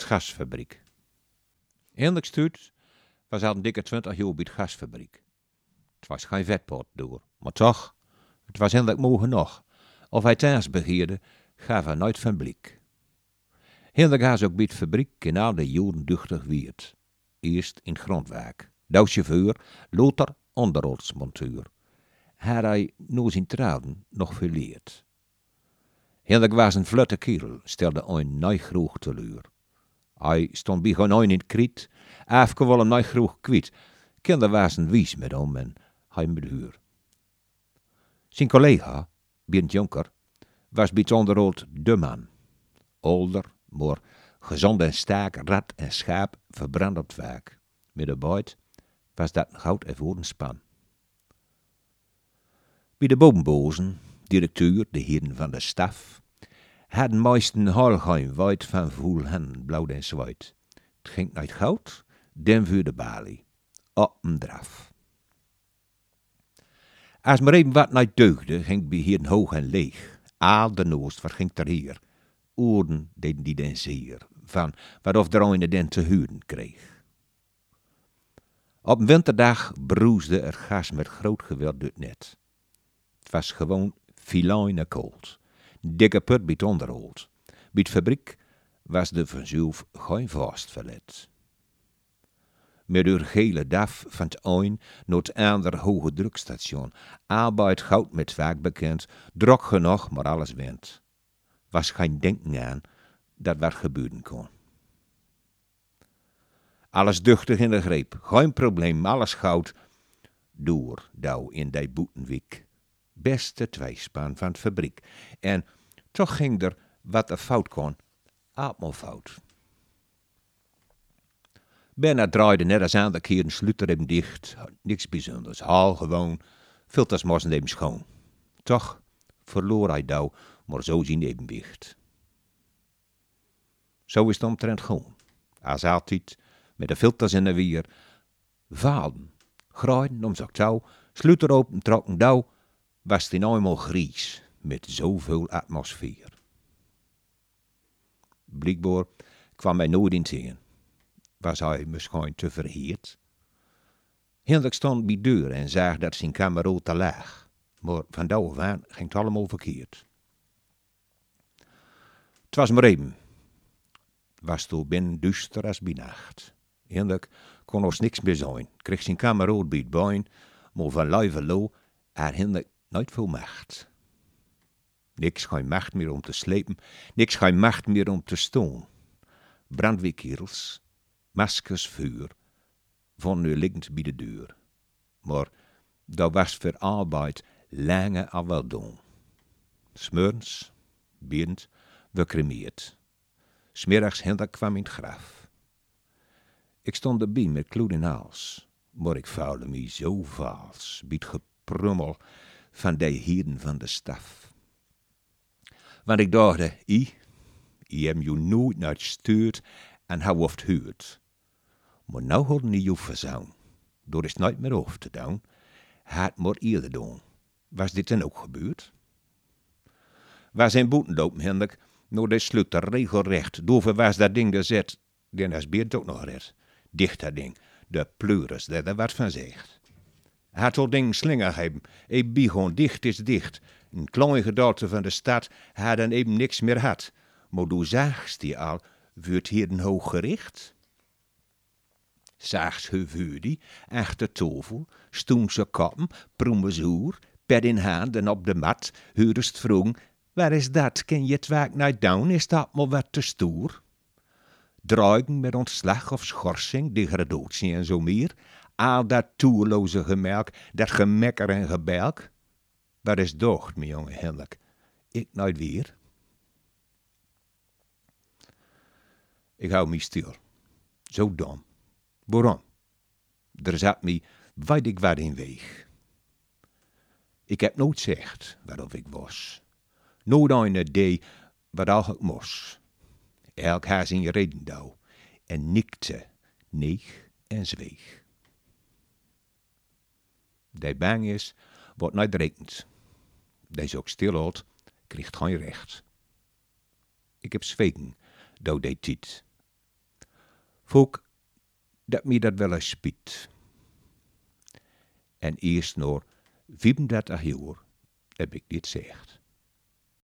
gasfabriek. Eindelijk stuurt was al een dikke 20 jaar bij de gasfabriek. Het was geen vetpot door, maar toch, het was eindelijk mooi genoeg. Of hij thuis begeerde, gaf hij nooit van blik. Eindelijk had ze ook bij de fabriek in al de jaren duchtig wierd. Eerst in het grondwerk, dan chauffeur, later onderhoudsmonteur. Had hij na zijn trouwen nog verleerd. Eindelijk was een vlutte kerel, stelde een nijgroeg teleur. Hij stond bij gewoon in het kriet, afke wel een nijgroeg kwiet. Kinderen waren wies met hem en hij met huur. Zijn collega, Bient Jonker, was bij het onderhoud de man. Older, maar gezond en sterk, rat en schaap verbrand op het werk. Met de buit was dat een goud ervoor span. Bij de bovenbozen, directeur, de heren van de staf, hadden meesten heel geen wijd van voel hen blauw en zwart. Het ging naar het goud, dan voor de balie. Op een draf. Als maar even wat niet deugde, ging bij heren hoog en leeg. Aal de noost, wat ging er hier? Oren deden die den zeer, van wat of de een den te huren kreeg. Op een winterdag broesde er gas met groot geweld uit net. Het was gewoon filijne koud. Dikke put bij het onderhoud. Bij de fabriek was de vanzelf geen vast verlet. Met uw gele daf van het een naar het andere hoge drukstation. Arbeid goud met vaak bekend, drok genoeg, maar alles went. Was geen denken aan dat wat gebeuren kon. Alles duchtig in de greep, geen probleem, alles goud. Door, douw in die boetenwik. Beste tweespan van het fabriek. En toch ging er wat er fout kon, allemaal fout. Bernard draaide net als aan de keer een sluiter hem dicht. Niks bijzonders, al gewoon, filters moesten hem schoon. Toch verloor hij douw, maar zo zijn evenwicht. Zo is het omtrent gewoon. Als altijd, met de filters in de wier. Valen, graaien om zak touw, sluiter open, trokken douw, was het in eenmaal gries, met zoveel atmosfeer. Blijkbaar kwam hij nooit in zingen. Was hij misschien te verheerd? Eindelijk stond bij de deur en zag dat zijn kameraad te laag. Maar van daar af aan ging het allemaal verkeerd. Het was maar even. Was toen binnen duister als bij nacht. Eindelijk kon ons niks meer zijn. Kreeg zijn kameraad bij het bein, maar van lijve lo had eindelijk nooit veel macht. Niks geen macht meer om te slepen, niks geen macht meer om te stoon. Brandweerkerels, maskers vuur, van nu liggend bij de deur. Maar dat was voor arbeid lange al wel doen. Smorgens, bierend, we cremeerd. Smiddags Hendrik kwam in het graf. Ik stond erbij met kloed in hals, maar ik voelde me zo vals, bij het geprummel van die heren van de staf. Want ik dacht, I heb je nooit naar het stuurt en hou of het huurt. Maar nou hadden die juffen zo'n. Door is nooit meer over te doen. Had maar eerder doen. Was dit dan ook gebeurd? Waar zijn boeten lopen, Hendrik? Nou, dat sluit er regelrecht. Dover was dat ding gezet. Den als beert ook nog red. Dicht dat ding. De pleuris, dat er wat van zegt. Had dat ding slinger hebben. Ik bie gewoon dicht is dicht. Een klein gedeelte van de stad had dan even niks meer had. Maar du zagst die al, wordt hier een hoog gericht? Zaags vuur die, achter tafel, stoen ze koppen, proemen zoer, pet in hand en op de mat, heurst vroeg, waar is dat, ken je het werk niet doen, is dat maar wat te stoer? Druigen met ontslag of schorsing, degradatie en zo meer, al dat toerloze gemelk, dat gemekker en gebelk. Wat is docht, mijn jonge Hendrik, ik nooit weer. Ik hou me stil, zo dom. Waarom? Er zat me, weet ik wat in weeg. Ik heb nooit gezegd waarof ik was. Nooit een idee wat al ik moest. Elk had zijn reden douw. En nikte, neeg en zweeg. Die bang is, wordt niet rekend. Die ook stil houdt, krijgt geen recht. Ik heb zwegen, door die tijd. Volk, dat mij dat wel eens spiet. En eerst na 35 jaar heb ik dit gezegd.